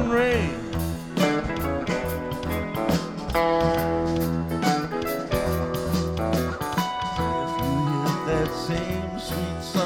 and rain. If you hear that same sweet song